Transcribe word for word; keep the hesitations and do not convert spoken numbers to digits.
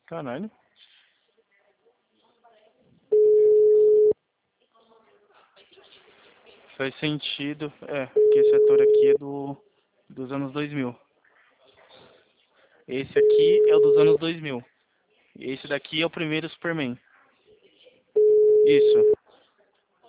Caralho. Faz sentido. É, que esse ator aqui é do dos anos dois mil. Esse aqui é o dos anos dois mil. Esse daqui é o primeiro Superman. Isso.